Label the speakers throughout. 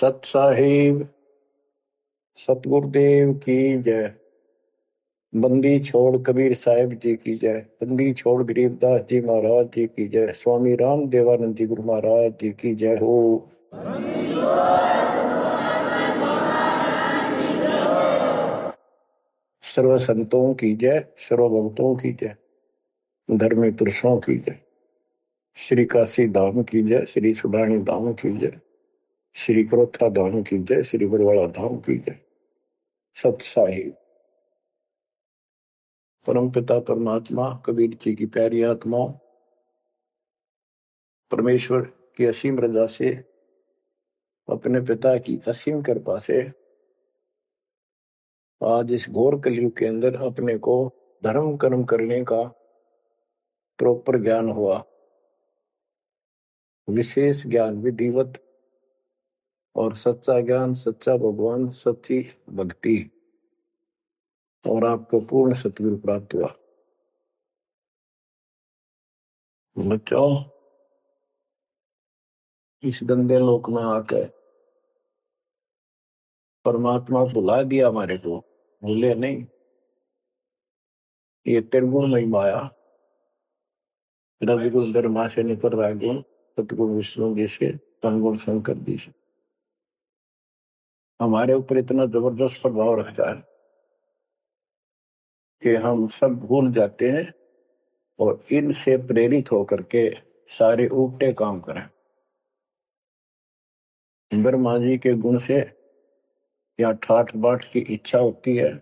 Speaker 1: सत साहिब सतगुरुदेव की जय। बंदी छोड़ कबीर साहिब जी की जय। बंदी छोड़ गरीबदास जी महाराज जी की जय। स्वामी राम देवानंद जी गुरु महाराज जी की जय हो। सर्व संतों की जय, सर्व भक्तों की जय, धर्मी पुरुषों की जय। श्री काशी धाम की जय, श्री सुडानी धाम की जय, श्री क्रोथा धाम की जय, श्री बरवाड़ा धाम की जय। सत साहिब परम पिता परमात्मा कबीर जी की प्यारी आत्माओं, परमेश्वर की असीम रजा से, अपने पिता की असीम कृपा से आज इस घोर कलयुग के अंदर अपने को धर्म कर्म करने का प्रॉपर ज्ञान हुआ, विशेष ज्ञान विधिवत, और सच्चा ज्ञान, सच्चा भगवान, सच्ची भक्ति, और आपको पूर्ण सतगुरु प्राप्त हुआ। बच्चों, इस गंदे लोक में आकर परमात्मा भुला दिया हमारे को, भूले नहीं। ये त्रिगुण में माया, रविगुण धर्मा से निकल रहा है गुण, सतगुण विष्णु जी से, तमगुण शंकर जी से हमारे ऊपर इतना जबरदस्त प्रभाव रखता है कि हम सब भूल जाते हैं और इनसे प्रेरित होकर के सारे उल्टे काम करें। ब्रह्मा जी के गुण से या ठाठ बाट की इच्छा होती है,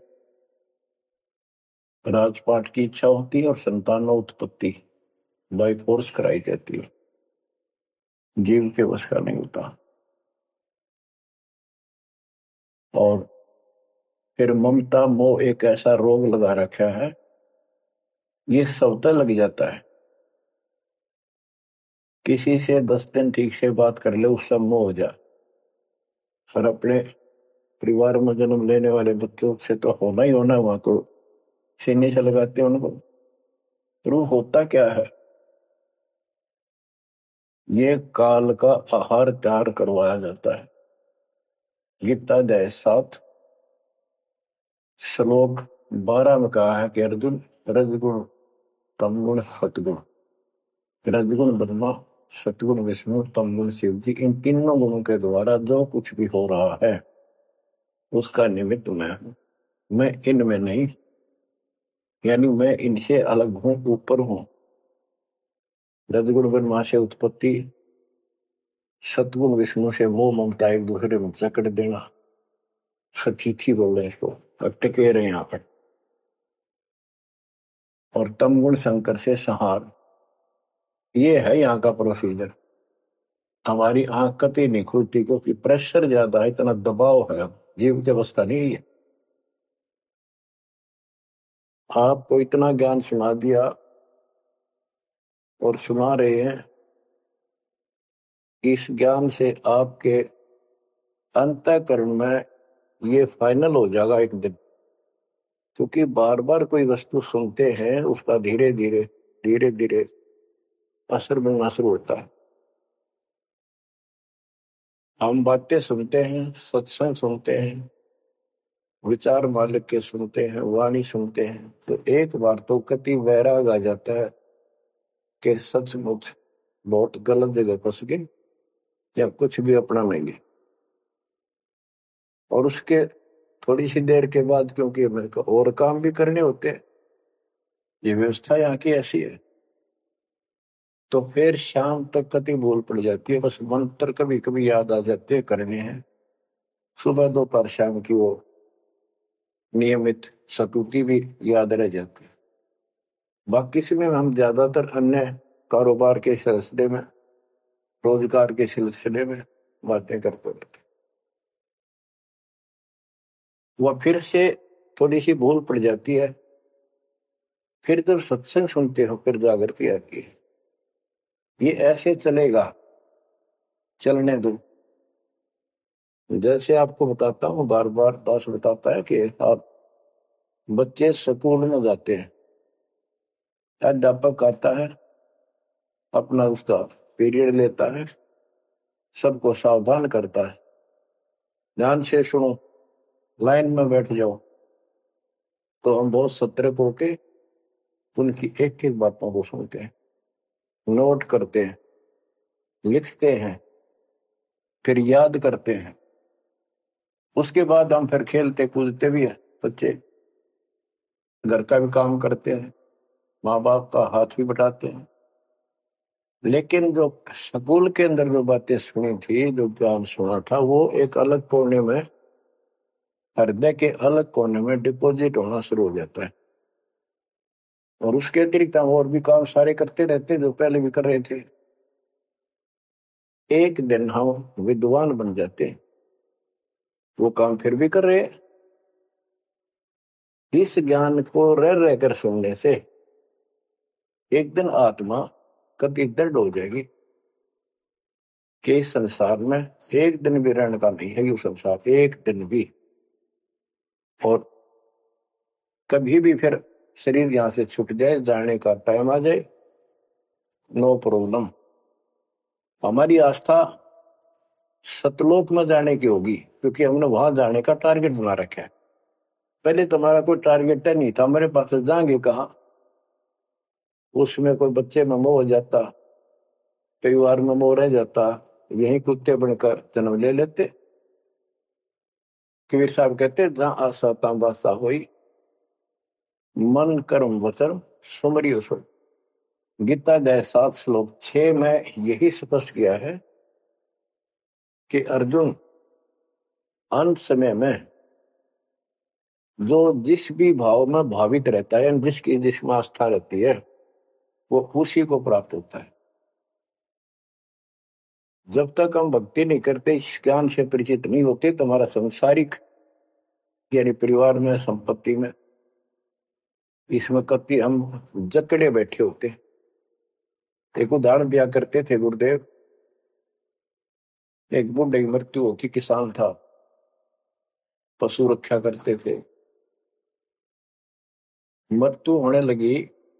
Speaker 1: राजपाट की इच्छा होती है, और संतान उत्पत्ति बाई फोर्स कराई जाती है। जीव के वश का नहीं होता। और फिर ममता मोह एक ऐसा रोग लगा रखा है, ये सबता लग जाता है। किसी से 10 दिन ठीक से बात कर ले, उससे मोह हो जा। और अपने परिवार में जन्म लेने वाले बच्चों से तो होना ही होना, वहां तो सीने से लगाते हैं उनको। रूह होता क्या है? ये काल का आहार तैयार करवाया जाता है। गीता अध्याय 7 श्लोक 12 में कहा है कि अर्जुन, रजगुण तमगुण सतगुण, रजगुण ब्रह्मा, सतगुण विष्णु, तमगुण शिव जी, इन तीनों गुणों के द्वारा जो कुछ भी हो रहा है उसका निमित्त मैं हूं। मैं इनमें नहीं, यानी मैं इनसे अलग हूं, ऊपर हूं। रजगुण ब्रह्मा से उत्पत्ति, सतगुण विष्णु से मोह ममता एक दूसरे में जकड़ देना, सतीथी बोल रहे इसको, अटके रहे यहाँ पर। और तमगुण शंकर से संहार, ये है यहाँ का प्रोसीजर। हमारी आंख कतई नहीं खुलती क्योंकि प्रेशर ज्यादा है, इतना दबाव है, जीव की अवस्था नहीं है। आपको इतना ज्ञान सुना दिया और सुना रहे हैं, इस ज्ञान से आपके अंतःकरण में ये फाइनल हो जाएगा एक दिन। क्योंकि बार बार कोई वस्तु सुनते हैं, उसका धीरे धीरे धीरे धीरे असर बनना शुरू होता है। हम बातें सुनते हैं, सत्संग सुनते हैं, विचार मालिक के सुनते हैं, वाणी सुनते हैं, तो एक बार तो कति वैराग आ जाता है कि सचमुच बहुत गलत जगह फंस गए या कुछ भी अपना लेंगे। और उसके थोड़ी सी देर के बाद, क्योंकि मेरे को और काम भी करने होते हैं, ये व्यवस्था यहाँ की ऐसी है, तो फिर शाम तक कति भूल पड़ जाती है। बस मंत्र कभी कभी याद आ जाते हैं, करने हैं। सुबह दोपहर शाम की वो नियमित सतुति भी याद रह जाती है। बाकी समय हम ज्यादातर अन्य कारोबार के सिलसिले में, रोजगार के सिलसिले में बातें करते रहते। वह फिर से थोड़ी सी भूल पड़ जाती है। फिर जब सत्संग सुनते हो फिर जागृति आती है। ये ऐसे चलेगा, चलने दो। जैसे आपको बताता हूँ, बार बार दास बताता है कि आप बच्चे स्कूल में जाते हैं, अध्यापक आता है, अपना उसका पीरियड लेता है, सबको सावधान करता है, ध्यान से सुनो, लाइन में बैठ जाओ। तो हम बहुत सतर्क होके उनकी एक एक बातों को सुनते हैं, नोट करते हैं, लिखते हैं, फिर याद करते हैं। उसके बाद हम फिर खेलते कूदते भी हैं। बच्चे घर का भी काम करते हैं, माँ बाप का हाथ भी बटाते हैं। लेकिन जो स्कूल के अंदर जो बातें सुनी थी, जो ज्ञान सुना था, वो एक अलग कोने में, हृदय के अलग कोने में डिपॉजिट होना शुरू हो जाता है। और उसके अतिरिक्त हम और भी काम सारे करते रहते जो पहले भी कर रहे थे। एक दिन हम विद्वान बन जाते हैं, वो काम फिर भी कर रहे हैं। इस ज्ञान को रह रहकर सुनने से एक दिन आत्मा कभी दृढ़ हो जाएगी कि इस संसार में एक दिन भी रहने का नहीं है, ये संसार एक दिन भी। और कभी भी फिर शरीर यहां से छूट जाए, जाने का टाइम आ जाए, नो प्रॉब्लम। हमारी आस्था सतलोक में जाने की होगी, क्योंकि हमने वहां जाने का टारगेट बना रखा है। पहले तुम्हारा कोई टारगेट नहीं था, हमारे पास जाएंगे कहा। उसमें कोई बच्चे में मोह हो जाता, परिवार में मोह रह जाता, यही कुत्ते बनकर जन्म ले लेते। कबीर साहब कहते जहां आशा ता बासा हुई, मन कर्म वचन सुमरियो सुन। गीता अध्याय 7 श्लोक 6 में यही स्पष्ट किया है कि अर्जुन, अंत समय में जो जिस भी भाव में भावित रहता है, जिसकी जिसमें आस्था रहती है, वो उसी को प्राप्त होता है। जब तक हम भक्ति नहीं करते, इस ज्ञान से परिचित नहीं होते, तो हमारा संसारिक यानी परिवार में, संपत्ति में, इसमें कभी हम जकड़े बैठे होते। एक उदाहरण दिया करते थे गुरुदेव। एक बुढ़े की मृत्यु होती, किसान था, पशु रक्षा करते थे। मृत्यु होने लगी,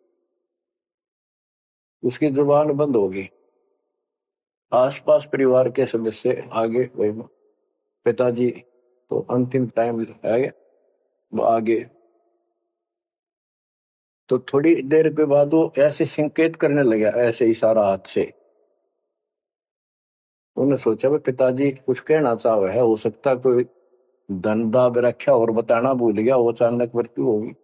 Speaker 1: उसकी जुबान बंद हो गई। आसपास परिवार के सदस्य आगे, पिताजी तो अंतिम टाइम है, वो आगे। तो थोड़ी देर के बाद वो ऐसे संकेत करने लगा, ऐसे इशारा हाथ से। उन्होंने सोचा भाई पिताजी कुछ कहना चाह है, हो सकता कोई धन दाब रखा और बताना भूल गया, वो अचानक मृत्यु होगी।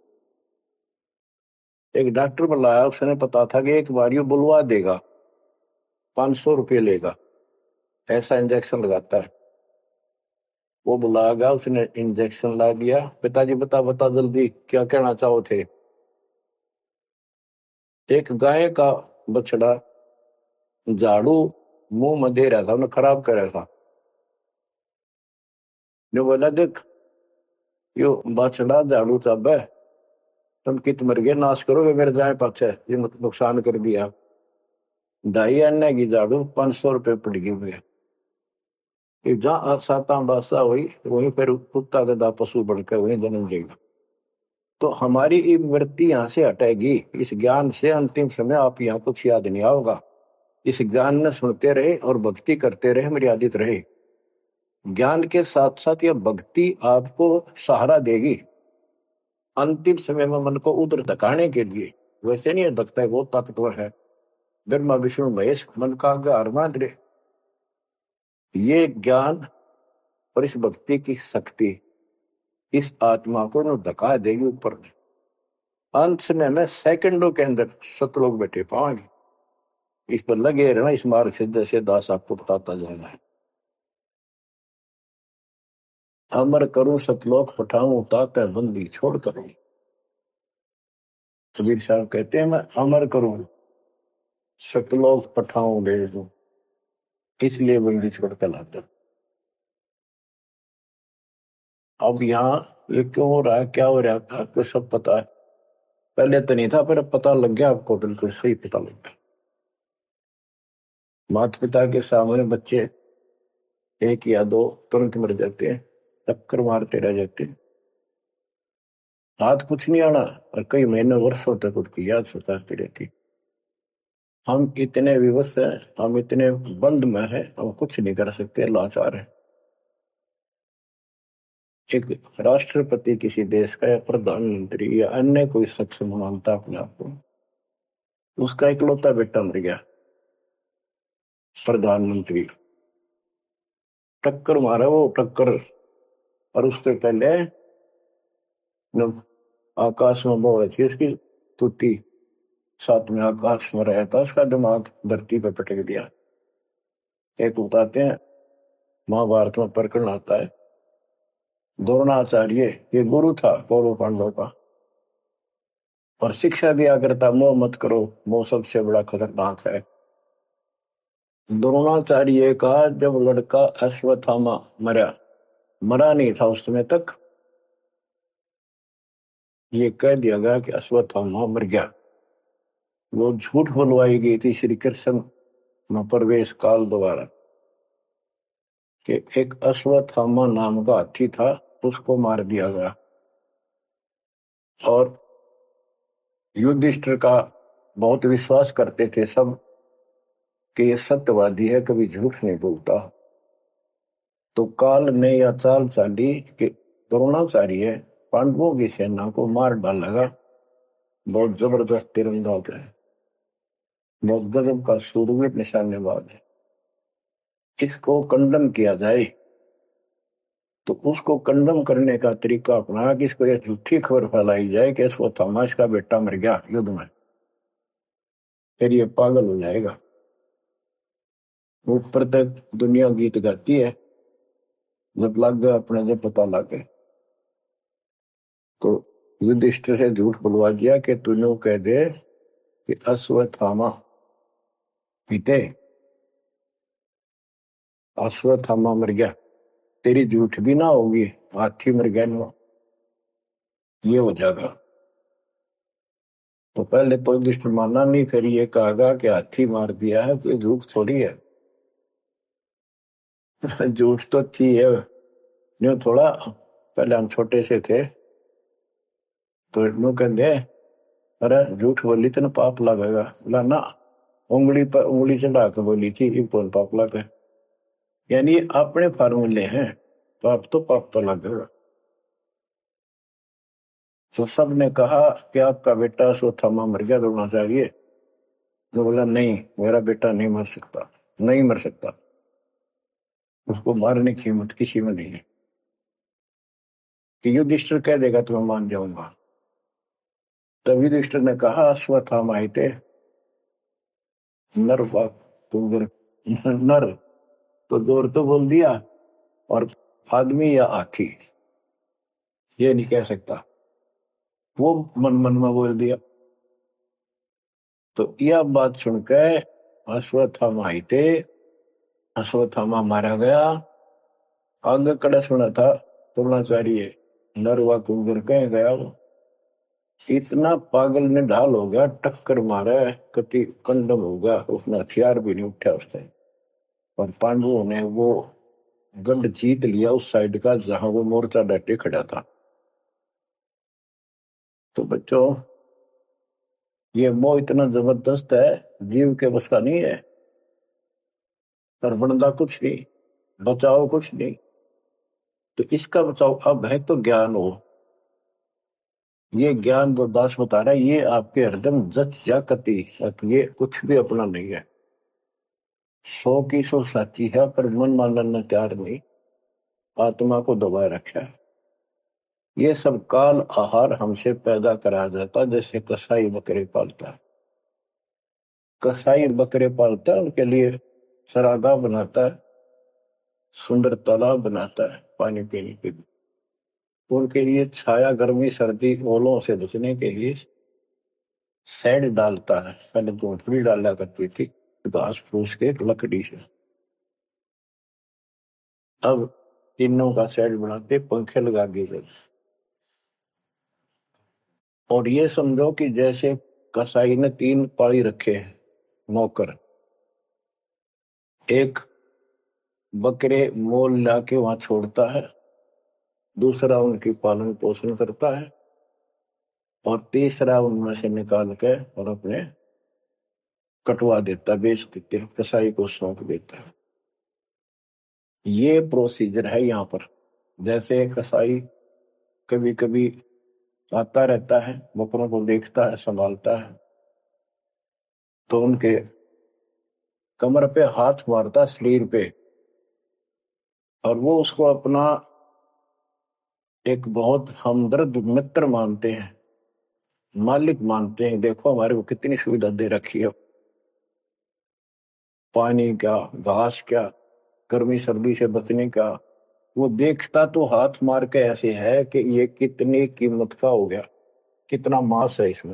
Speaker 1: एक डॉक्टर बुलाया, उसने पता था कि एक बार ये बुलवा देगा, 500 रुपये लेगा, ऐसा इंजेक्शन लगाता है। वो बुला गया, उसने इंजेक्शन ला दिया। पिताजी बता बता जल्दी क्या कहना चाहो थे। एक गाय का बछड़ा झाड़ू मुंह में दे रहा था, उन्हें खराब कर रहा था। जो बोला देख, यो बछड़ा झाड़ू चाब है, तुम कित मर गए, नाश करोगे मेरे गाय पाछे, ये नुकसान कर दिया। 2.5 आने की झाड़ू 500 रुपये पड़ गई हुए। जहां साता बासा हुई, वहीं पर कुत्ता गधा पशु बढ़कर वहीं जन्म लेगा। तो हमारी ये वृत्ति यहां से हटेगी इस ज्ञान से। अंतिम समय आप यहाँ कुछ याद नहीं आओगा, इस ज्ञान ने सुनते रहे और भक्ति करते रहे, मर्यादित रहे। ज्ञान के साथ साथ यह भक्ति आपको सहारा देगी अंतिम समय में मन को उधर धकाने के लिए। वैसे नहीं धकता है, बहुत ताकतवर है। ब्रह्मा विष्णु महेश मन का आधार मान रहे। ये ज्ञान और इस भक्ति की शक्ति इस आत्मा को न धका देगी ऊपर। अंत समय में सेकंडों के अंदर सतलोक बैठे पाएंगे। इस पर लगे रहना, इस मार्ग से जैसे दास आपको बताता जाएगा। अमर करूं सतलोक पठाऊं, ताते बंदी छोड़ करूं। कबीर साहब कहते हैं मैं अमर करूं सतलोक पठाऊं भेज दूं, इसलिए बंदी छोड़ कर लाता। अब यहाँ ये क्यों हो रहा है, क्या हो रहा है, आपको सब पता है। पहले तो नहीं था, पर अब पता लग गया आपको, बिल्कुल सही पता लग गया। माता पिता के सामने बच्चे एक या दो तुरंत मर जाते हैं, टक्कर मारते रह जाते हैं, हाथ कुछ नहीं आना, और कई महीने वर्षों तक उसकी याद सताती रहती। हम इतने विवश हैं, हम इतने बंद में हैं, हम कुछ नहीं कर सकते, लाचार हैं। एक राष्ट्रपति किसी देश का या प्रधानमंत्री या अन्य कोई शख्स मानता अपने आप को, उसका इकलौता बेटा मर गया, प्रधानमंत्री टक्कर मारा वो टक्कर, और उससे पहले जब आकाश में वो थी उसकी तुती, साथ में आकाश में रहा था, उसका दिमाग धरती पे पटक दिया। एक बताते हैं महाभारत में प्रकरण आता है, द्रोणाचार्य ये गुरु था कौरव पांडवों का, और शिक्षा दिया करता मोह मत करो, मोह सबसे बड़ा खतरनाक है। द्रोणाचार्य का जब लड़का अश्वत्थामा मरा नहीं था उस समय तक, ये कह दिया गया कि अश्वत्थामा मर गया। वो झूठ बुलवाई गई थी श्री कृष्ण में प्रवेश काल द्वारा कि एक अश्वत्थामा नाम का हाथी था, उसको मार दिया गया। और युधिष्ठिर का बहुत विश्वास करते थे सब कि ये सत्यवादी है, कभी झूठ नहीं बोलता। तो काल ने यह चाल चाली कि द्रोणाचार्य पांडवों की सेना को मार डालेगा। बहुत जबरदस्त तीरंदाज है, बहुत गजब का सूरवीर निशानेबाज है, इसको कंडम किया जाए। तो उसको कंडम करने का तरीका अपनाया कि इसको यह झूठी खबर फैलाई जाए कि अश्वत्थामा का बेटा मर गया युद्ध में, फिर ये पागल हो जाएगा। ऊपर तक दुनिया गीत गाती है, जब लग गया अपने जब पता लग गए तो युधिष्ठिर से झूठ बुलवा दिया कि तूने कह दे कि अश्वत्थामा पीते, अश्वत्थामा मर गया, तेरी झूठ भी ना होगी, हाथी मर गया ना, ये हो जाएगा। तो पहले तो युधिष्ठिर माना नहीं, फिर ये कहा कि हाथी मार दिया है तो झूठ थोड़ी है। झूठ तो थी है, न्यू थोड़ा। पहले हम छोटे से थे तो न्यू कहते अरे झूठ बोली तो ना पाप लगेगा, बोला ना, उंगली पर उंगली चढ़ा के बोली थी, ये कौन पाप लगे। यानी अपने फार्मूले हैं, पाप तो लगेगा। तो सबने कहा कि आपका बेटा अश्वत्थामा मर गया, द्रोणाचार्य। तो बोला नहीं, मेरा बेटा नहीं मर सकता, नहीं मर सकता, उसको मारने की हिम्मत किसी में नहीं है। कि युधिष्ठिर कह देगा तो मैं मान जाऊंगा। तब युधिष्ठिर ने कहा अश्वत्थामा थे नर नर, तो जोर तो बोल दिया, और आदमी या हाथी ये नहीं कह सकता, वो मन मन में बोल दिया। तो यह बात सुनकर अश्वत्थामा थे, अश्वत्थामा मारा गया। आगे कड़ा सुना था द्रोणाचार्य नरवा कुंजर कह गया, वो इतना पागल ने ढाल हो गया, टक्कर मारा, कति कंडम हो गया, उसने हथियार भी नहीं उठा उसने। और पांडवों ने वो गढ़ जीत लिया उस साइड का जहां वो मोर्चा डटे खड़ा था। तो बच्चों ये मोह इतना जबरदस्त है, जीव के बस का नहीं है। पर बनदा कुछ नहीं, बचाओ कुछ नहीं। तो इसका बचाओ अब है तो ज्ञान हो। ये ज्ञान जो दास बता रहा है ये आपके हृदय में जच जा कति, ये कुछ भी अपना नहीं है। 100 की 100 साची है, पर मन मानने तैयार नहीं, आत्मा को दबाए रखा है। ये सब काल आहार हमसे पैदा कराया जाता, जैसे कसाई बकरे पालता है। कसाई बकरे पालता है, उनके लिए सरागा बनाता है, सुंदर तालाब बनाता है पानी पीने के लिए, उनके लिए छाया गर्मी सर्दी ओलों से बचने के लिए शेड डालता है। पहले झोंपड़ी डाला करती थी घास फूस के लकड़ी से, अब तीनों का शेड बनाते, पंखे लगा दिए। और ये समझो कि जैसे कसाई ने 3 पाली रखे हैं नौकर, एक बकरे मोल लाके वहां छोड़ता है, दूसरा उनकी पालन पोषण करता है, और तीसरा उनमें से निकाल के और अपने कटवा देता, बेच देते हैं, कसाई को सौंप देता है। ये प्रोसीजर है यहाँ पर। जैसे कसाई कभी कभी आता रहता है, बकरों को देखता है, संभालता है, तो उनके कमर पे हाथ मारता, शरीर पे, और वो उसको अपना एक बहुत हमदर्द मित्र मानते हैं, मालिक मानते हैं। देखो हमारे को कितनी सुविधा दे रखी है, पानी का, घास क्या, गर्मी सर्दी से बचने का। वो देखता तो हाथ मार के ऐसे है कि ये कितनी कीमत का हो गया, कितना मांस है इसमें।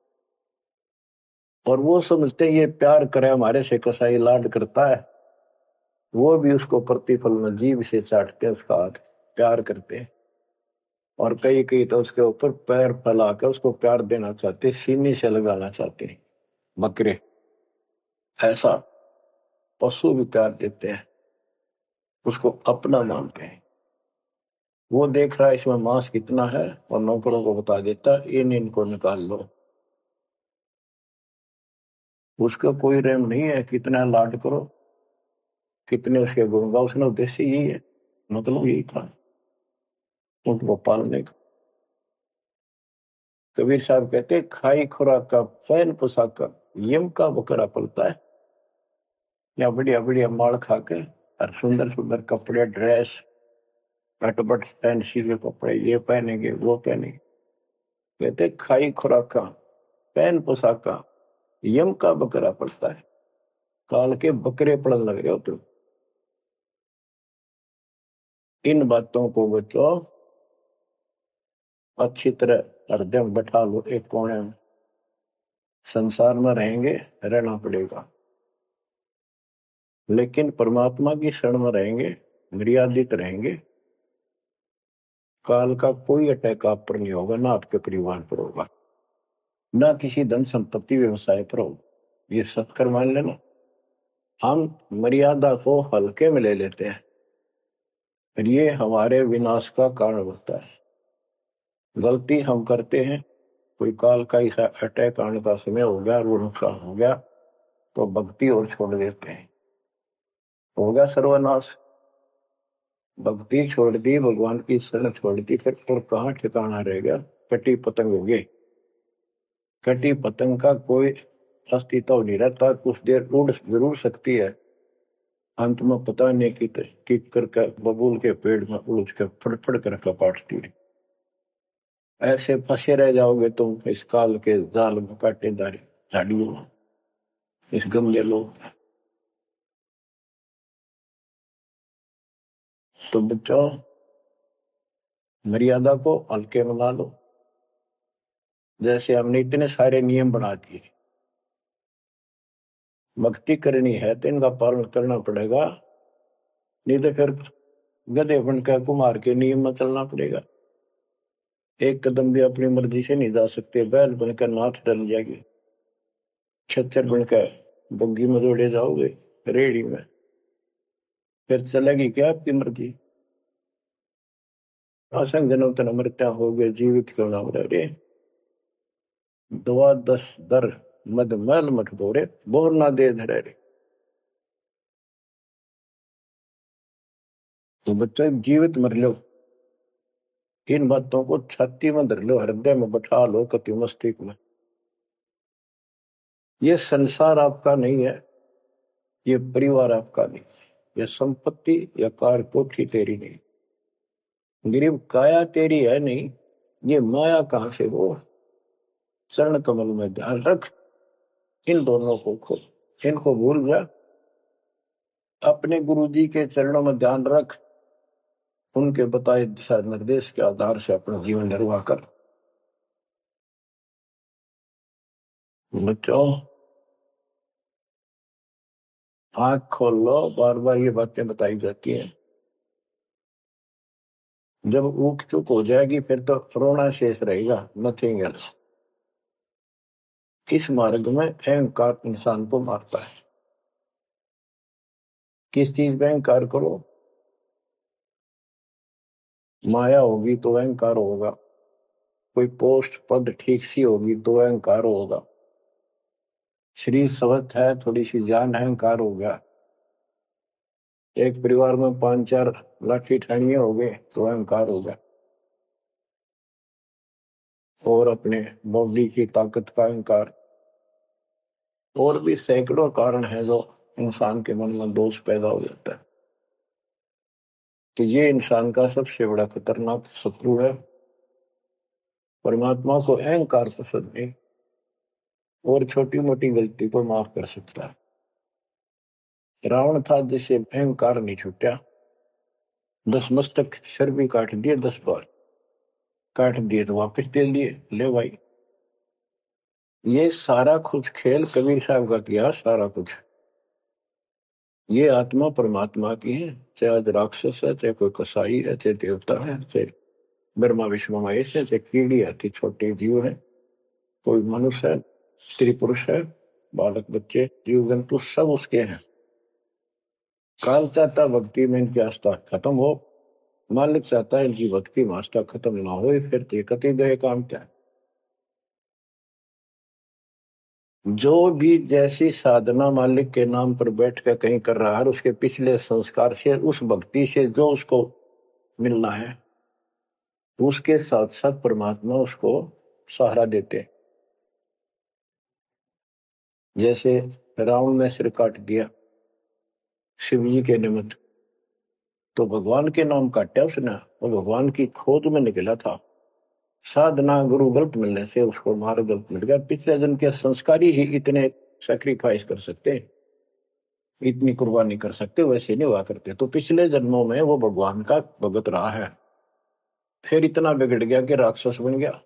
Speaker 1: और वो समझते ये प्यार करे हमारे से, कसाई लाड करता है, वो भी उसको प्रतिफल में जीभ से चाटते हैं, उसका हाथ प्यार करते हैं। और कई कई तो उसके ऊपर पैर फैला कर उसको प्यार देना चाहते, सीने से लगाना चाहते हैं। बकरे ऐसा पशु भी प्यार देते हैं, उसको अपना मानते हैं। वो देख रहा है इसमें मांस कितना है, और नौकरों को बता देता इनको निकाल लो। उसका कोई रेम नहीं है, कितना लाड करो, कितने उसके गुण गाओ। उसने उद्देश्य यही है, मतलब यही था उनको पालने का। कबीर साहब कहते खाई खुराक का, पैन पोशाक का, यम का बकरा पलता है। या बढ़िया बढ़िया माल खा के और सुंदर सुंदर कपड़े, ड्रेस, कटबट फैंसी के कपड़े, ये पहनेंगे वो पहनेंगे। कहते खाई खुराक का, पैन पोशाक का, यम का बकरा पड़ता है। काल के बकरे पड़न लग रहे हो तुम। इन बातों को बच्चों अच्छी तरह हृदय में बैठा लो, एक कोने में। संसार में रहेंगे, रहना पड़ेगा, लेकिन परमात्मा की शरण में रहेंगे, मर्यादित रहेंगे। काल का कोई अटैक आप पर नहीं होगा, ना आपके परिवार पर होगा, ना किसी धन संपत्ति व्यवसाय पर होगा। ये सत्कर मान लेना। हम मर्यादा को हल्के में ले लेते हैं, और ये हमारे विनाश का कारण होता है। गलती हम करते हैं, कोई काल का ऐसा अटैक आने का समय हो गया और वो नुकसान हो गया, तो भक्ति और छोड़ देते हैं, हो गया सर्वनाश। भक्ति छोड़ दी, भगवान की शरण छोड़ दी, फिर और कहाँ ठिकाना रह गया। कटी पतंग हो गई। कटी पतंग का कोई अस्तित्व नहीं रहता, कुछ देर उड़ जरूर सकती है, अंत में पता नहीं कि करके बबूल के पेड़ में उलझ कर फड़फड़ कर कपाटती है। ऐसे फंसे रह जाओगे तुम इस काल के जाल में, कांटेदार झाड़ियों में, इस गमले लोग। तो बच्चों मर्यादा को हल्के में ला लो। जैसे हमने इतने सारे नियम बना दिए, भक्ति करनी है तो इनका पालन करना पड़ेगा, नहीं तो फिर गधे बनकर कुमार के नियम में चलना पड़ेगा। एक कदम भी अपनी मर्जी से नहीं जा सकते, बैल बनकर नाथ डल जाएगी, छच्चर बनकर बग्गी में दौड़े जाओगे, रेड़ी में, फिर चलेगी क्या आपकी मर्जी। असंग जन्म तन मृत्या हो गए, जीवित क्यों नाम रे। दवा दस दर मद मैल मठ बोरे, बोर ना दे धरे रे। तो बच्चों जीवित मर लो, इन बातों को छाती में धर लो, हृदय में बैठा लो, कति मस्तिष्क में। ये संसार आपका नहीं है, ये परिवार आपका नहीं, ये संपत्ति या कार कोठी तेरी नहीं, गरीब काया तेरी है नहीं, ये माया कहां से हो। चरण कमल में ध्यान रख, इन दोनों को खो, इनको भूल जा। अपने गुरु जी के चरणों में ध्यान रख, उनके बताए दिशा निर्देश के आधार से अपना जीवन निर्वाह कर। बच्चों आंख खोल लो, बार बार ये बातें बताई जाती हैं। जब ऊख चुक हो जाएगी फिर तो रोना शेष रहेगा, नथिंग एल्स। इस मार्ग में अहंकार इंसान को मारता है। किस चीज में अहंकार करो, माया होगी तो अहंकार होगा, कोई पोस्ट पद ठीक सी होगी तो अहंकार होगा, शरीर स्वस्थ है, थोड़ी सी जान, अहंकार हो गया। एक परिवार में 5-4 लाठी ठाणिये हो गए तो अहंकार हो गया, और अपने बॉडी की ताकत का अहंकार। और भी सैकड़ों कारण है जो इंसान के मन में दोष पैदा हो जाता है। तो ये इंसान का सबसे बड़ा खतरनाक शत्रु है। परमात्मा को अहंकार पसंद नहीं, और छोटी मोटी गलती को माफ कर सकता है। रावण था जिसे अहंकार नहीं छूटा, 10 मस्तक सर भी काट दिए, 10 बार काट दिए तो वापस दे दिए, ले भाई। ये सारा कुछ खेल कबीर साहब का किया, सारा कुछ। ये आत्मा परमात्मा की है, चाहे आज राक्षस है, चाहे कोई कसाई है, चाहे देवता है, चाहे ब्रह्मा विष्णु महेश है, चाहे कीड़ी आती छोटे जीव है, कोई मनुष्य है, स्त्री पुरुष है, बालक बच्चे जीव जंतु सब उसके हैं। काल चाहता भक्ति में इनकी आस्था खत्म हो, मालिक चाहता है इनकी भक्ति में आस्था खत्म ना हो, फिर तो कति गए काम क्या। जो भी जैसी साधना मालिक के नाम पर बैठ कर कहीं कर रहा है, उसके पिछले संस्कार से, उस भक्ति से जो उसको मिलना है, उसके साथ साथ परमात्मा उसको सहारा देते। जैसे रावण ने सिर काट दिया शिव जी के निमित्त, तो भगवान के नाम काटा उसने, वो भगवान की खोज में निकला था। साधना गुरु गलत मिलने से उसको मार्ग गलत मिल गया। पिछले जन्म के संस्कारी ही इतने सैक्रिफाइस कर सकते, इतनी कुर्बानी कर सकते, वैसे नहीं हुआ करते। तो पिछले जन्मों में वो भगवान का भगत रहा है, फिर इतना बिगड़ गया कि राक्षस बन गया।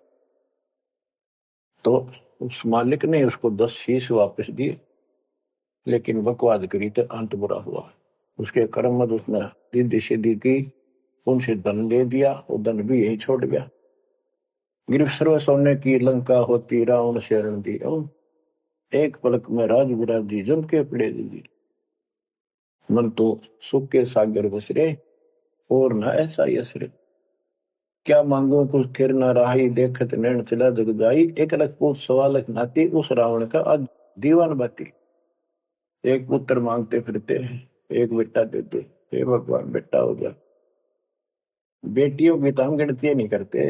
Speaker 1: तो उस मालिक ने उसको 10 शीश वापस दिए, लेकिन बकवाद करी तो अंत बुरा हुआ। उसके कर्म मत उसने दीदी सीधी की, उनसे धन दे दिया, वो धन भी यही छोड़ गया। गिरफ सर्व सोने की लंका होती, रावण शरण दी, एक पलक में राज विराजी जम के पड़े दी। मन तो सुख के सागर बसरे, और न ऐसा यसरे। क्या मांगो कुछ थिर न राही, देखत नैन चला जग जाई। एक लख पूत सवा लख नाती, उस रावण का आज दीवान बाती। एक पुत्र मांगते फिरते, एक बेटा देते, हे भगवान बेटा हो गया। बेटियों की तो हम गिनती नहीं करते,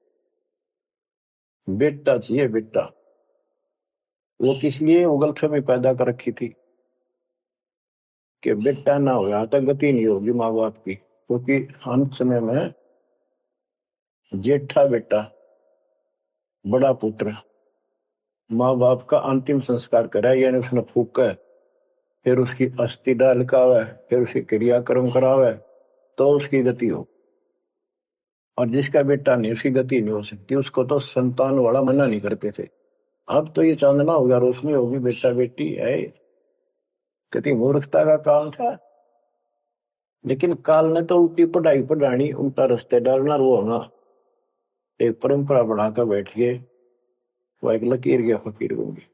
Speaker 1: बेटा चाहिए बेटा। वो किस लिए उगलछमी पैदा कर रखी थी कि बेटा ना हो, यहाँ तक गति नहीं होगी माँ बाप की। क्योंकि अंत समय में जेठा बेटा, बड़ा पुत्र माँ बाप का अंतिम संस्कार कराए, यानी उसने फूका, फिर उसकी अस्थि डाल कावे, फिर उसकी क्रियाक्रम करावे, तो उसकी गति हो। और जिसका बेटा नहीं, उसकी गति नहीं हो सकती। उसको तो संतान वाला मना नहीं करते थे। अब तो ये चांदना होगा, रोशनी होगी, बेटा बेटी है, कितनी मूर्खता का काम था। लेकिन काल ने तो उल्टी पढ़ाई पढ़ानी, उल्टा रास्ते डालना, वो होना एक परंपरा बढ़ाकर बैठ गए, वो एक लकीर गया फकीर होंगे।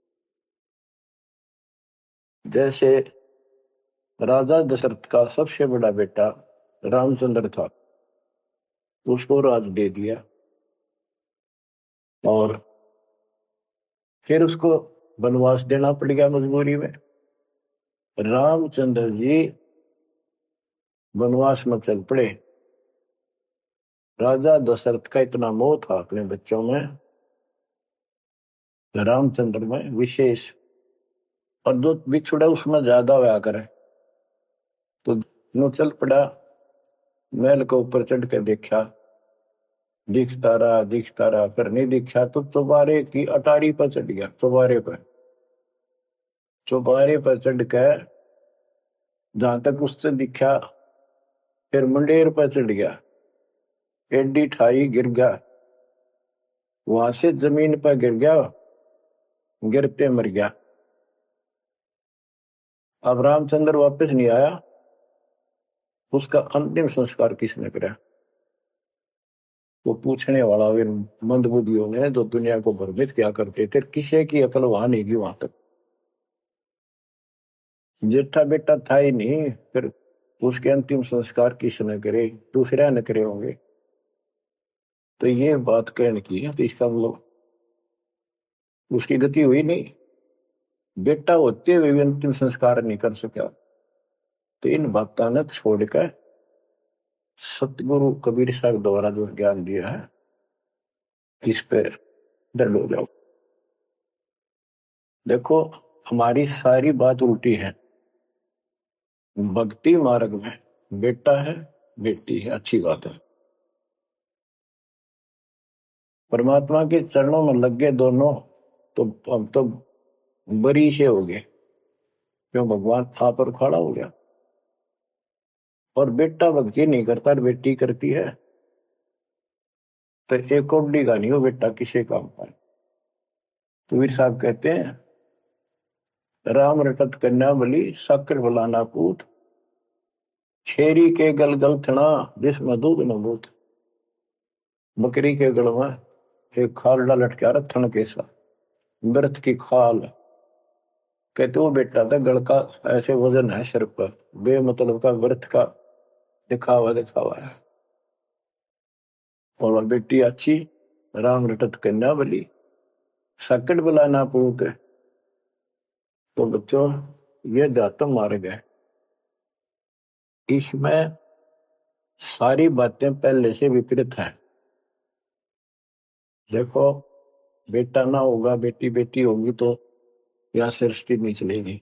Speaker 1: जैसे राजा दशरथ का सबसे बड़ा बेटा रामचंद्र था, उसको राज दे दिया, और फिर उसको वनवास देना पड़ गया मजबूरी में। रामचंद्र जी वनवास में चल पड़े। राजा दशरथ का इतना मोह था अपने बच्चों में, रामचंद्र में विशेष, और जो बिछुड़ा उसमें ज्यादा हुआ करे। तो नो चल पड़ा, महल के ऊपर चढ़ के देखा, दिखता रहा, फिर नहीं दिखा तो चौबारे की अटारी पर चढ़ गया। चौबारे पर चढ़ कर जहां तक उससे दिखा, फिर मुंडेर पर चढ़ गया, एडी ठाई गिर गया, वहां से जमीन पर गिर गया, गिरते मर गया। अब रामचंद्र वापस नहीं आया, उसका अंतिम संस्कार किसने कराया? वो पूछने वाला वे मंदबुद्धियों ने, जो दुनिया को भ्रमित क्या करते थे, किसी की अकल वहां नहीं गई वहां तक। जेठा बेटा था ही नहीं, फिर उसके अंतिम संस्कार किसने करे? दूसरा न करे होंगे। तो ये बात कहने की है, तो इसका मतलब उसकी गति हुई नहीं, बेटा होते हुए भी अंतिम संस्कार नहीं कर सका। तो इन बातों ने छोड़कर सतगुरु कबीर साहब द्वारा जो ज्ञान दिया है इस पे दृढ़ हो जाओ। देखो हमारी सारी बात उल्टी है। भक्ति मार्ग में बेटा है बेटी है, अच्छी बात है। परमात्मा के चरणों में लग गए दोनों तो हम तो बरी से हो गए, क्यों भगवान आप पर खड़ा हो गया। और बेटा भक्ति नहीं करता बेटी करती है तो एक कोडी का नहीं हो बेटा किसी काम का। कबीर साहब कहते हैं राम रटत कन्या बली साकर फलाना पूत, छेरी के गल गल थना जिसमें दूध न बूत। बकरी के गल में एक खाल लटका रहा थन के साथ, व्रत की खाल। कहते वो बेटा था गल का ऐसे वजन है सिर पर, बेमतलब का व्रत का दिखावा दिखावा है। और वह बेटी अच्छी राम रटत कन्या बली साकट बलाना पूत। तो बच्चों ये दातम मार्ग है, इसमें सारी बातें पहले से विपरीत हैं। देखो बेटा ना होगा बेटी बेटी होगी तो यह सृष्टि नहीं चलेगी,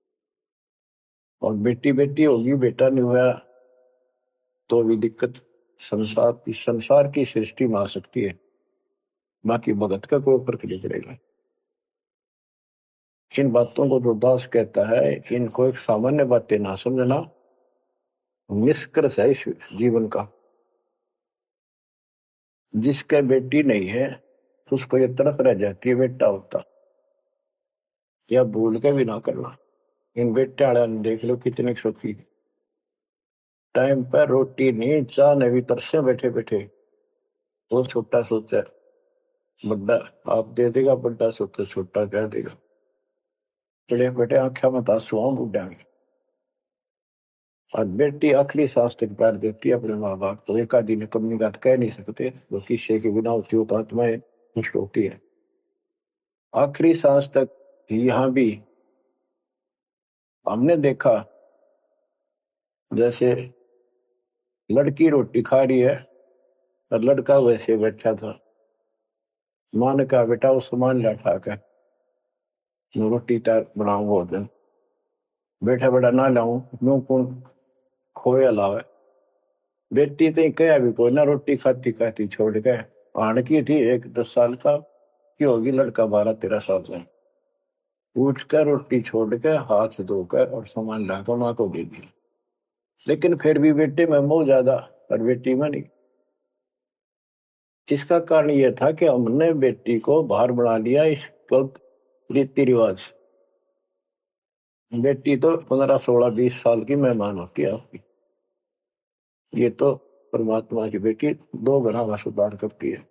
Speaker 1: और बेटी बेटी होगी बेटा नहीं हुआ तो भी दिक्कत संसार की सृष्टि में आ सकती है। बाकी भगत का कोई फर्क नहीं पड़ेगा। इन बातों को जो दास कहता है इनको एक सामान्य बातें ना समझना निष्कर्ष है इस जीवन का। जिसके बेटी नहीं है उसको ये तड़प रह जाती है बेटा होता, या भूल के भी ना करना। इन बेटे वाले देख लो कितने सुखी, टाइम पर रोटी नहीं चाह नहीं भी तरसे बैठे बैठे। वो छोटा सोचा बड़ा आप दे देगा, बड़ा सोचा छोटा कह देगा। बड़े बेटे आंखें में आंसू बुढ़ा में, और बेटी आखिरी सांस तक प्यार देती है अपने माँ बाप को। एक आदि ने कमी बात कह नहीं सकते, वो किस्से के बिना होती हो तो आत्माएं नष्ट होती है। आखिरी सांस तक यहां भी हमने देखा जैसे लड़की रोटी खा रही है और लड़का वैसे बैठा था। मां ने कहा बेटा वो सामान ला कर रोटी तैयार बनाऊ भोजन। बैठा बेटा ना लाऊं यूं कौन खोया लावे। बेटी तो कह भी कोई ना, रोटी खाती खाती छोड़ के आण की थी एक 10 साल का की होगी, लड़का 12-13 साल का। उठ कर रोटी छोड़ के हाथ धोकर और सामान लाकर माँ को दे दिया। लेकिन फिर भी बेटे में मोह ज्यादा और बेटी में नहीं। इसका कारण यह था कि हमने बेटी को बाहर बना लिया इस गलत रीति रिवाज। बेटी तो 15-16-20 साल की मेहमान होती है आपकी, ये तो परमात्मा की बेटी 2 गुना का सुधार करती है।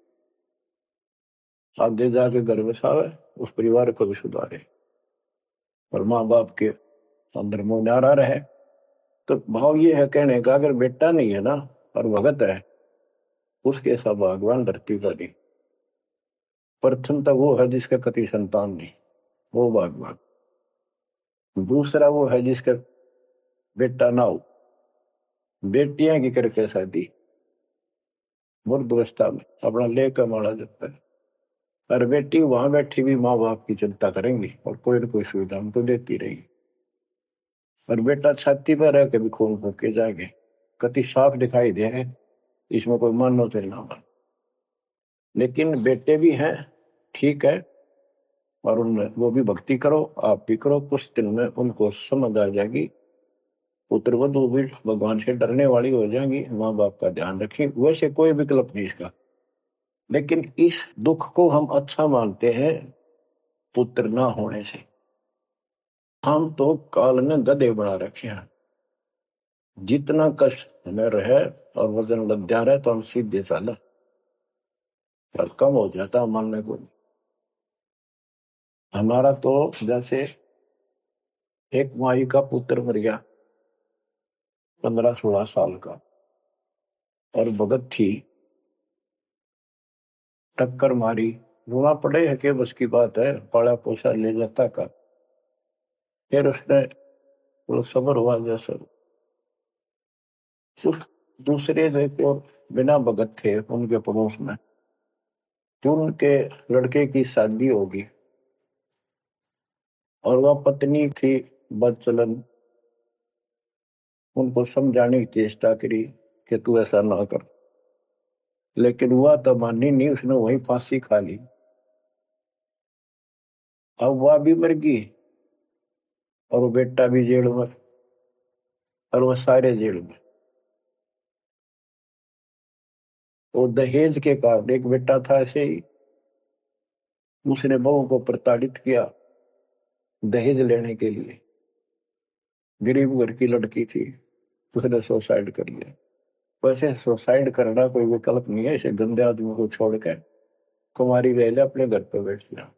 Speaker 1: आगे जाके घर बसावे उस परिवार को भी सुधारे और माँ बाप के अंदर मोह नारा रहे। तो भाव ये है कहने का अगर बेटा नहीं है ना और भगत है उसके सब भगवान धरती का नहीं। प्रथम तो वो है जिसका कति संतान नहीं, वो भगवान। दूसरा वो है जिसका बेटा ना हो, बेटियां की करके शादी वृद्धावस्था में अपना लेकर मारा जाता है। और बेटी वहां बैठी भी माँ बाप की चिंता करेंगी और कोई न कोई सुविधा उनको देती रहेगी। और बेटा छाती पर रह के भी खून फूक के जाएंगे, कति साफ दिखाई दे है, इसमें कोई मानो तो ना मान। लेकिन बेटे भी हैं ठीक है, और उनमें वो भी भक्ति करो आप भी करो, कुछ दिन में उनको समझ आ जाएगी। पुत्र वधु भी भगवान से डरने वाली हो जाएंगी, माँ बाप का ध्यान रखें। वैसे कोई विकल्प नहीं इसका। लेकिन इस दुख को हम अच्छा मानते हैं पुत्र ना होने से। हम तो काल ने गधे बना रखे हैं। जितना कष्ट हमें रहे और वजन लद्या रहे तो हम सीधे चला और कम हो जाता मानने को। हमारा तो जैसे एक माई का पुत्र मर गया 15-16 साल का, और भगत थी, टक्कर मारी, रोना पड़े है कि बस की बात है, पाला पोसा ले जाता का। फिर उसने थोड़ा सबर हुआ जैसा उस दूसरे जो एक और बिना भगत थे उनके पड़ोस में, जो उनके लड़के की शादी होगी और वह पत्नी थी बदचलन, उनको समझाने की चेष्टा करी कि तू ऐसा ना कर, लेकिन वह तो मानी नहीं, उसने वही फांसी खा ली। अब वह भी मर गई और वो बेटा भी जेल में, और वह सारे जेल में। वो दहेज के कारण, एक बेटा था ऐसे ही, उसने बहू को प्रताड़ित किया दहेज लेने के लिए, गरीब घर की लड़की थी, उसने सुसाइड कर लिया। वैसे सुसाइड करना कोई विकल्प नहीं है, इसे गंदे आदमी को छोड़ के कुमारी रह ले, अपने घर पे बैठ गया।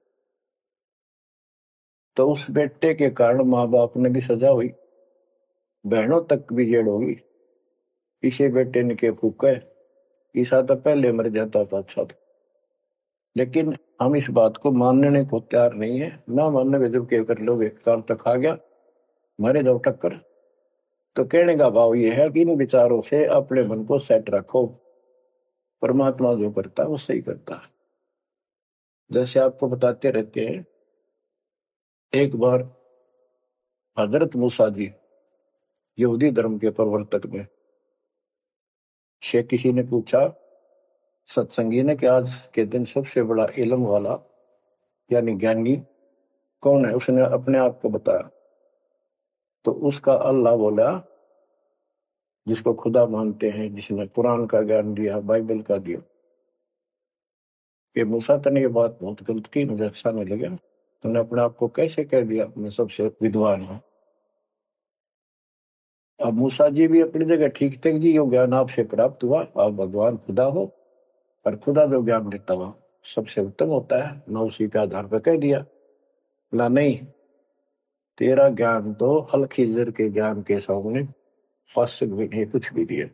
Speaker 1: तो उस बेटे के कारण माँ बाप ने भी सजा हुई, बहनों तक भी जेल होगी। इसे बेटे ने के फूका है, ईसा तो पहले मर जाता था अच्छा था। लेकिन हम इस बात को मानने को तैयार नहीं है, ना मानने में जब क्या कर लो, काल तक आ गया मारे दो टक्कर। तो कहने का भाव यह है कि इन विचारों से अपने मन को सेट रखो, परमात्मा जो करता है वो सही करता है। जैसे आपको बताते रहते हैं, एक बार हजरत मूसा जी, यहूदी धर्म के प्रवर्तक में, से किसी ने पूछा सत्संगी ने कि आज के दिन सबसे बड़ा इल्म वाला यानी ज्ञानी कौन है, उसने अपने आप को बताया। तो उसका अल्लाह बोला, जिसको खुदा मानते हैं, जिसने कुरान का ज्ञान दिया, बाइबल का दिया। कि मूसा तने ये बात बहुत गलत की, मुझे अच्छा नहीं लगा, तुमने अपने आप को कैसे कह दिया मैं सबसे विद्वान हूं। अब मूसा जी भी अपनी जगह ठीक थे जी, यो ज्ञान आपसे प्राप्त हुआ, आप भगवान खुदा हो, और खुदा जो ज्ञान देता हुआ सबसे उत्तम होता है, मैं उसी के आधार पर कह दिया। बोला नहीं, तेरा ज्ञान तो अल खिजर के ज्ञान के सामने फर्स्ट भी नहीं, कुछ भी नहीं है।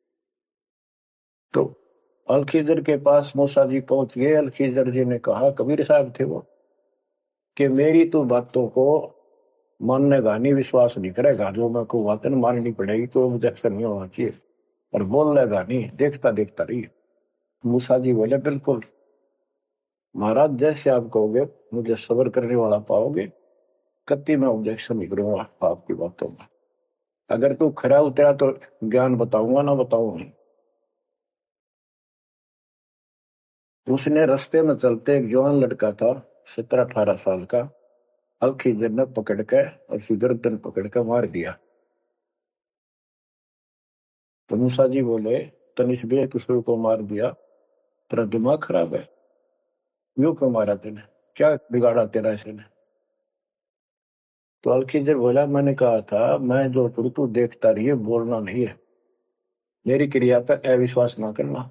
Speaker 1: तो अल खिजर के पास मूसा जी पहुंच गए। अल खिजर जी ने कहा, कबीर साहब थे वो, कि मेरी तो बातों को माननेगा नहीं, विश्वास नहीं करेगा, जो मैं को बातें माननी पड़ेगी, तो ऑब्जेक्शन नहीं होना चाहिए, और बोलेगा नहीं, देखता देखता रही। मूसा जी बोले बिल्कुल महाराज, जैसे आप कहोगे, मुझे सब्र करने वाला पाओगे, कति मैं ऑब्जेक्शन नहीं करूंगा आपकी बातों में। अगर तू खरा उतरा तो ज्ञान बताऊंगा, ना बताऊंगा। उसने रास्ते में चलते एक जवान लड़का था, 17-18 साल का, अलखीजर ने पकड़ के और उसकी गर्दन पकड़ के मार दिया। तो मूसा जी बोले, तनिष बेकसूर को मार दिया, तेरा दिमाग खराब है, यूं क्यों मारा तेने, क्या बिगाड़ा तेरा इसने। तो अलखीजर बोला, मैंने कहा था मैं जो करूं तू देखता रहिए, बोलना नहीं है, मेरी क्रिया पर अविश्वास ना करना।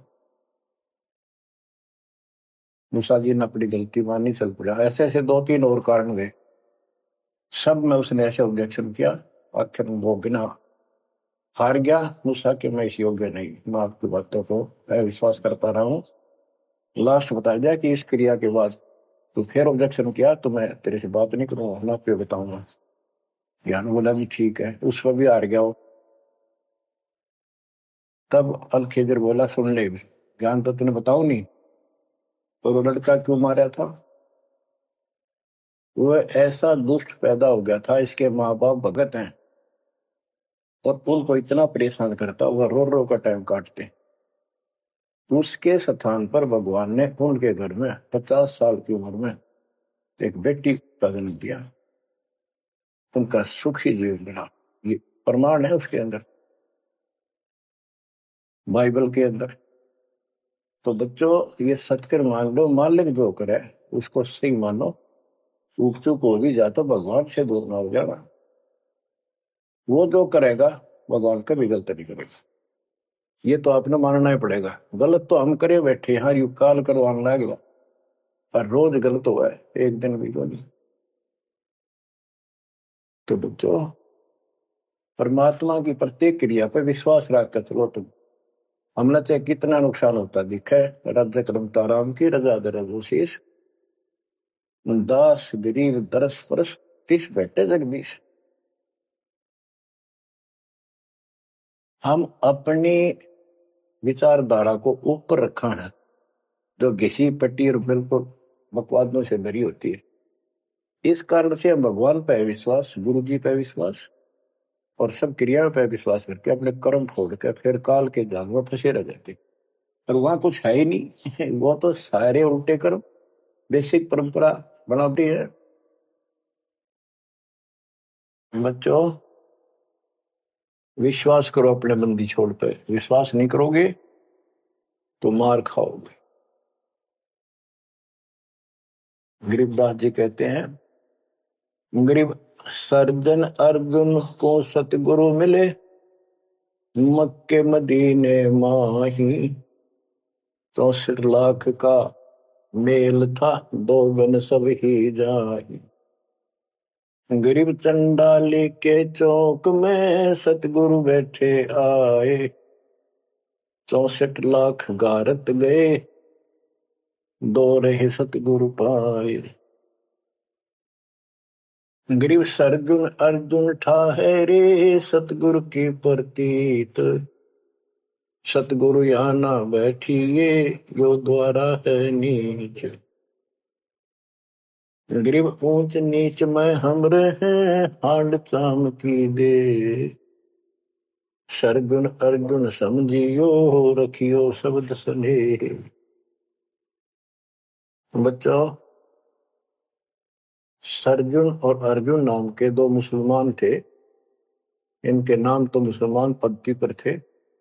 Speaker 1: मूसा जी ने अपनी गलती मानी, चल पड़ा। ऐसे ऐसे 2-3 और कारण गए, सब में उसने ऐसे ऑब्जेक्शन किया, आखिर वो बिना हार गया मूसा कि मैं इस योग्य नहीं, मैं आपकी बातों को विश्वास करता रहा हूँ। लास्ट बता दिया कि इस क्रिया के बाद तो फिर ऑब्जेक्शन किया तो मैं तेरे से बात नहीं करूंगा, ना पे बताऊंगा। ज्ञान बोला भी ठीक है, उस पर भी हार गया वो। तब अल खिजर बोला, सुन ले, ज्ञान तो तूने बताऊ नहीं, तो वो लड़का क्यों मारा था। वो ऐसा दुष्ट पैदा हो गया था, इसके माँ बाप भगत हैं और उनको इतना परेशान करता, वह रो रो का टाइम काटते। उसके स्थान पर भगवान ने उनके घर में 50 साल की उम्र में एक बेटी का जन्म दिया, उनका सुखी जीवन रहा। ये प्रमाण है उसके अंदर, बाइबल के अंदर। तो बच्चों, ये सत्कर मान लो, मालिक जो करे उसको सही मानो, चूक चूक हो भी जाए तो भगवान से दूर ना हो जाना। वो जो करेगा भगवान कभी गलत नहीं करेगा, ये तो आपने मानना ही पड़ेगा। गलत तो हम करे बैठे, हाँ यू काल करवाने लगेगा, पर रोज गलत हुआ है, एक दिन भी तो नहीं। तो बच्चों, परमात्मा की प्रत्येक क्रिया पर विश्वास रख कर चलो तुम। हमने चाहे कितना नुकसान होता दिखे, राज्य करमता राम की रजा दरशीष, दास गरीब दरस परस तिस बैठे जगदीश। हम अपनी विचारधारा को ऊपर रखा है, जो घिसी पट्टी और बिल्कुल बकवादों से भरी होती है। इस कारण से हम भगवान पर विश्वास, गुरु जी पर विश्वास और सब क्रियाओं पर विश्वास करके अपने कर्म छोड़ कर फिर काल के जाल में फंसे रह जाते, और वहां कुछ है ही नहीं। वो तो सारे उल्टे कर्म, बेसिक परंपरा बनावटी है। बच्चों, विश्वास करो अपने बंदी छोड़ पे, विश्वास नहीं करोगे तो मार खाओगे। गरीबदास जी कहते हैं, गरीब सर्जन अर्जुन को सतगुरु मिले, मक्के मदीने माही, 64 लाख का मेल था, 2 गन सब ही जाही। गरीब चंडाली के चौक में सतगुरु बैठे आए, 64 लाख गारत गए, 2 रहे सतगुरु पाए। गरीब सर्जुन अर्जुन ठाहरे, सतगुरु की प्रतीत, सतगुरु यहाँ ना बैठिए, यो द्वारा है नीच। गरीब ऊंच नीच में हम रहे, हाड चाम की दे, सरगुन अर्जुन समझियो, रखियो शब्द सने। बच्चों, सरजुन और अर्जुन नाम के 2 मुसलमान थे। इनके नाम तो मुसलमान पद्धति पर थे।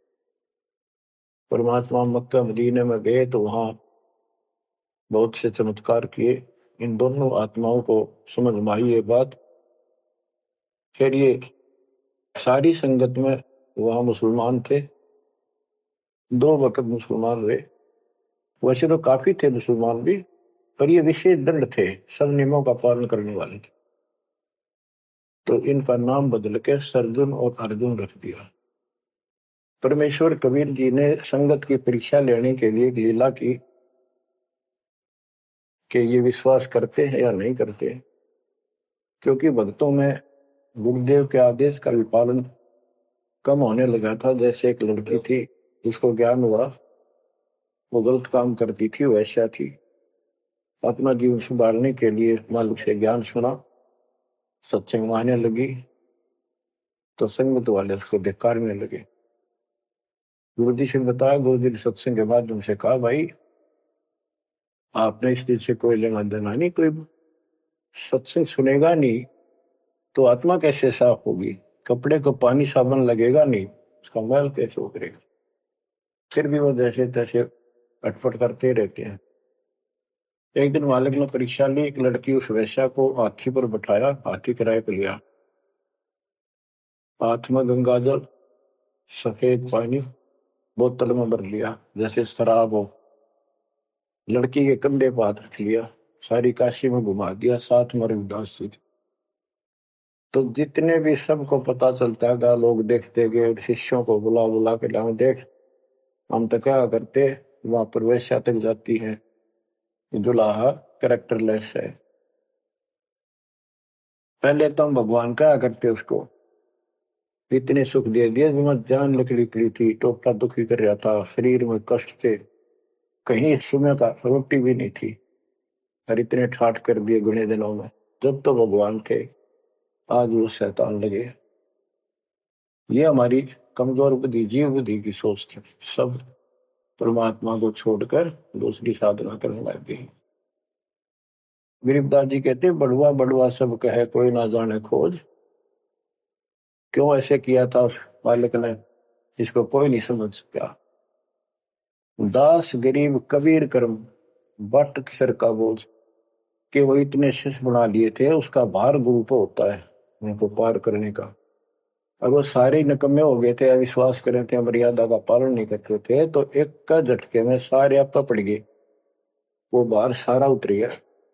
Speaker 1: परमात्मा मक्का मदीने में गए तो वहां बहुत से चमत्कार किए। इन दोनों आत्माओं को समझ में आई ये बात। फिर ये सारी संगत में वहां मुसलमान थे, 2 वक्त मुसलमान रहे। वैसे तो काफी थे मुसलमान भी, पर ये विशेष दृढ़ थे, सब नियमों का पालन करने वाले थे। तो इनका नाम बदल के सरजुन और अर्जुन रख दिया। परमेश्वर कबीर जी ने संगत की परीक्षा लेने के लिए एक लीला की कि ये विश्वास करते हैं या नहीं करते हैं। क्योंकि भक्तों में गुरुदेव के आदेश का भी पालन कम होने लगा था। जैसे एक लड़की थी, जिसको ज्ञान हुआ वो गलत काम करती थी, वैसा थी। अपना जीवन सुधारने के लिए मालिक से ज्ञान सुना, सत्संग मानने लगी, तो संगत वाले उसको धिक्कारने लगे। गुरु जी से बताया, गुरु जी ने सत्संग के बाद उनसे कहा, भाई आपने इस चीज से कोई लेना देना नहीं, कोई सत्संग सुनेगा नहीं तो आत्मा कैसे साफ होगी, कपड़े को पानी साबुन लगेगा नहीं, उसका मैल कैसे उतरेगा। फिर भी वो जैसे तैसे अटपट करते रहते हैं। एक दिन मालिक ने परीक्षा ली, एक लड़की उस वैश्या को हाथी पर बैठाया, हाथी किराए पर लिया, हाथ में गंगाजल, सफेद पानी बोतल में भर लिया जैसे शराब हो, लड़की के कंधे पर हाथ रख लिया, सारी काशी में घुमा दिया, साथ में रविदास जी। तो जितने भी सबको पता चलता है, लोग देखते गए, शिष्यों को बुला बुला के लाओ, देख हम तो क्या करते, वहां पर वैश्या तक जाती है, दुल्हा कैरेक्टरलेस है। पहले तो हम भगवान क्या करते उसको, इतने सुख दे दिए, जान निकली पड़ी थी, टोपा दुखी कर रहा था, शरीर में कष्ट थे, कहीं सुबह का रोटी भी नहीं थी, और इतने ठाठ कर दिए गुणे दिनों में। जब तो भगवान थे, आज वो शैतान लगे। ये हमारी कमजोर बुद्धि, जीव बुद्धि की सोच थी। सब परमात्मा को छोड़कर दूसरी साधना करने लग गई। गरीबदास जी कहते, बड़ुआ बड़ुआ सब कहे, कोई ना जाने खोज। क्यों ऐसे किया था उस बालक ने, इसको कोई नहीं समझ सका। दास गरीब कबीर कर्म, बट सिर का बोझ, कि वो इतने शिष्य बना लिए थे, उसका भार गुरु पे होता है उनको पार करने का। और वो सारे नकम्मे हो गए थे, अविश्वास कर रहे थे, मर्यादा का पालन नहीं करते थे, तो एक का झटके में सारे आप पड़ गए, वो भार सारा उतर गया।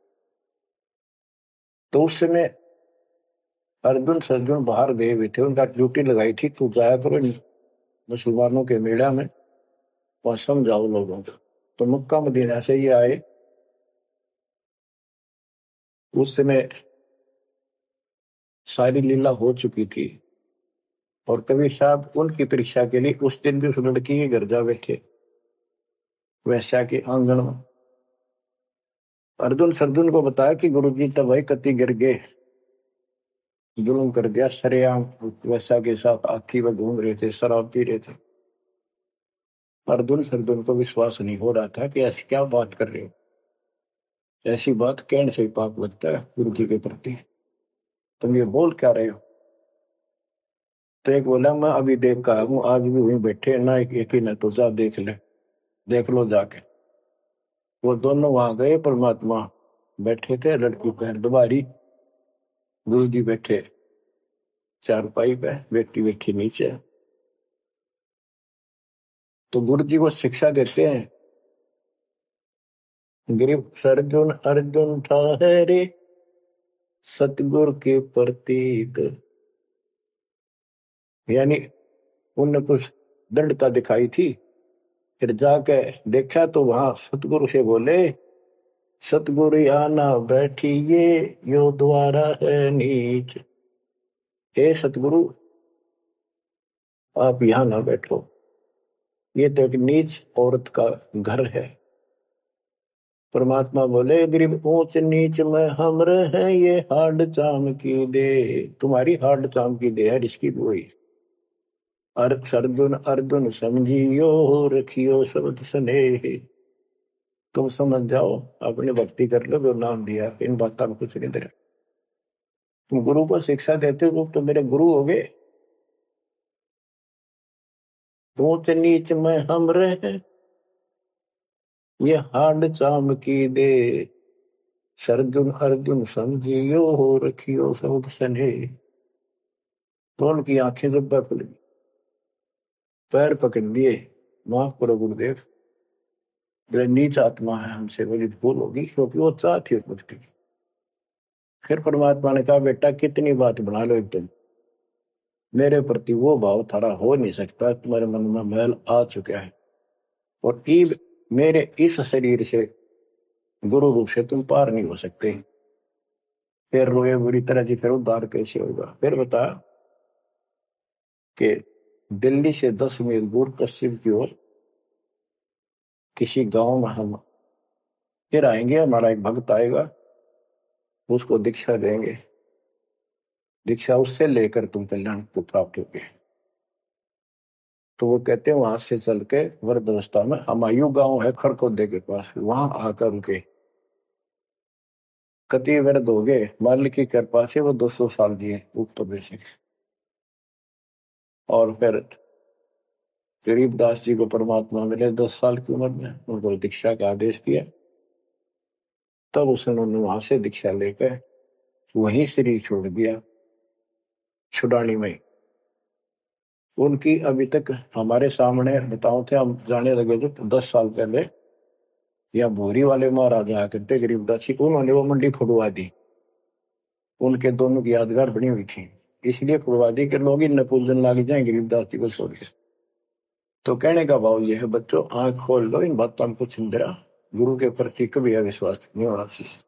Speaker 1: तो उस समय अर्जुन सर्जुन बाहर गए हुए थे, उनका ड्यूटी लगाई थी, तू जाया करो मुसलमानों के मेला में, वहां समझाओ लोगों को। तो मक्का मदीना से ये आए। उस समय सारी लीला हो चुकी थी, और कबीर साहब उनकी परीक्षा के लिए उस दिन भी उस लड़की के घर जा बैठे, वैश्या के आंगन में। अर्जुन सरजुन को बताया कि गुरुजी तब भाई कति गिर गए, जुल्म कर दिया सरेआम, वैश्या के साथ आखी में घूम रहे थे, शराब पी रहे थे। अर्जुन सरजुन को विश्वास नहीं हो रहा था कि ऐसी क्या बात कर रहे हो, ऐसी बात कहने से पाप लगता है गुरु जी के प्रति, तुम ये बोल क्या रहे हो। तो एक बोला मैं अभी देख कर हूँ, आज भी वहीं बैठे ना, एक ही न तो जा देख ले, देख लो जाके। वो दोनों वहां गए, परमात्मा बैठे थे, लड़की पैर दुबारी, गुरु जी बैठे चारपाई पे, बेटी बैठी नीचे। तो गुरु जी को शिक्षा देते हैं, गिरिव सरजुन अर्जुन ठहरे सतगुरु के प्रतीक, यानी उनने कुछ दृढ़ता दिखाई थी, फिर जाके देखा तो वहां सतगुरु से बोले, सतगुरु आना बैठिए यो द्वारा है नीच, हे सतगुरु आप यहां ना बैठो, ये तो एक नीच औरत का घर है। परमात्मा बोले, गरीब ऊंच नीच में हम रहे, ये हाड चाम की दे, तुम्हारी हाड चाम की दे है इसकी कोई। अर्जुन अर्जुन समझियो रखियो शब्द स्नेह, तुम समझ जाओ, अपनी भक्ति कर लो, जो नाम दिया, इन बातों में कुछ नहीं दे। तुम गुरु को शिक्षा देते हो तो मेरे गुरु हो गए। ऊंच नीच में हम रहे, ये हाड चाम की दे, सरजुन अर्जुन समझियो हो रखियो शब्द स्नेह। तो उनकी आंखें जब खुल गई, पैर पकड़ लिए, माफ करो गुरुदेव, मेरे नीच आत्मा है, हमसे बड़ी भूल होगी, क्योंकि वो चाहती है मुझकी। फिर परमात्मा ने कहा, बेटा कितनी बात बना लो एक दिन, मेरे प्रति वो भाव थारा हो नहीं सकता, तुम्हारे मन में मैल आ चुका है, और मेरे इस शरीर से गुरु रूप से तुम पार नहीं हो सकते। फिर रोए बुरी तरह जी, फिर उद्धार कैसे होगा। फिर बता कि दिल्ली से 10 मील दूर पश्चिम की ओर किसी गांव में हम फिर आएंगे, हमारा एक भक्त आएगा, उसको दीक्षा देंगे, दीक्षा उससे लेकर तुम कल्याण को प्राप्त होगे। तो वो कहते हैं वहां से चल के वृद्धावस्था में हमायूं गांव है खरकोदे के पास, वहां आकर उनके कति वृद्ध हो गए, मालिक की कृपा से वो 200 साल जिए ऊपर से। और फिर गरीबदास जी को परमात्मा मिले 10 साल की उम्र में, उनको दीक्षा का आदेश दिया। तब उसने वहां से दीक्षा लेकर वहीं शरीर छोड़ दिया, छुड़ानी में। उनकी अभी तक हमारे सामने बताओ थे, हम जाने लगे थे 10 साल पहले, या भोरी वाले महाराजा आकर थे गरीबदास जी, उन्होंने वो मंडी खुड़वा दी, उनके दोनों की यादगार बनी हुई थी, इसलिए खुड़वा दी कि लोग इन पूजन लाग जाए गरीबदास जी को छोड़ के। तो कहने का भाव यह है, बच्चों आंख खोल लो, इन बातों को छिंदरा, गुरु के प्रति कभी अविश्वास नहीं होना चाहिए,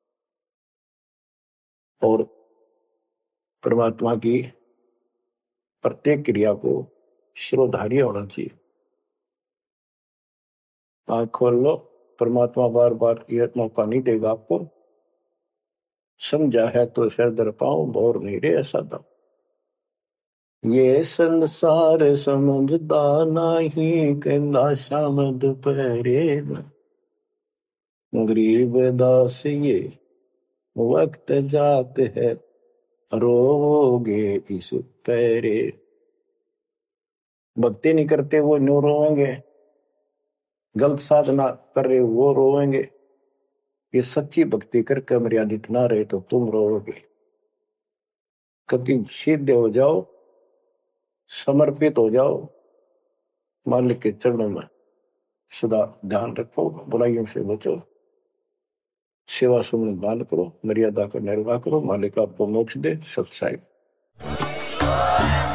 Speaker 1: और परमात्मा की प्रत्येक क्रिया को शिरोधार्य होना चाहिए। आंख खोल लो, परमात्मा बार बार यह मौका नहीं देगा आपको, समझा है तो सिर दर पाओ, बोर नहीं रे ऐसा दो। ये संसार समझदा नहीं, कहंदा शाम दोपहरे में, गरीब दास ये वक्त जात है, रोओगे इस पैरे। भक्ति नहीं करते वो न्यू रोएंगे, गलत साधना कर रहे वो रोएंगे, ये सच्ची भक्ति करके मर्यादित ना रहे तो तुम रोओगे। कभी सीधे हो जाओ, समर्पित हो जाओ, मालिक के चरणों में सदा ध्यान रखो, बुराइयों से बचो, सेवा सुमन दान करो, मर्यादा का निर्वाह करो, मालिक आपको मोक्ष दे। सत्साई।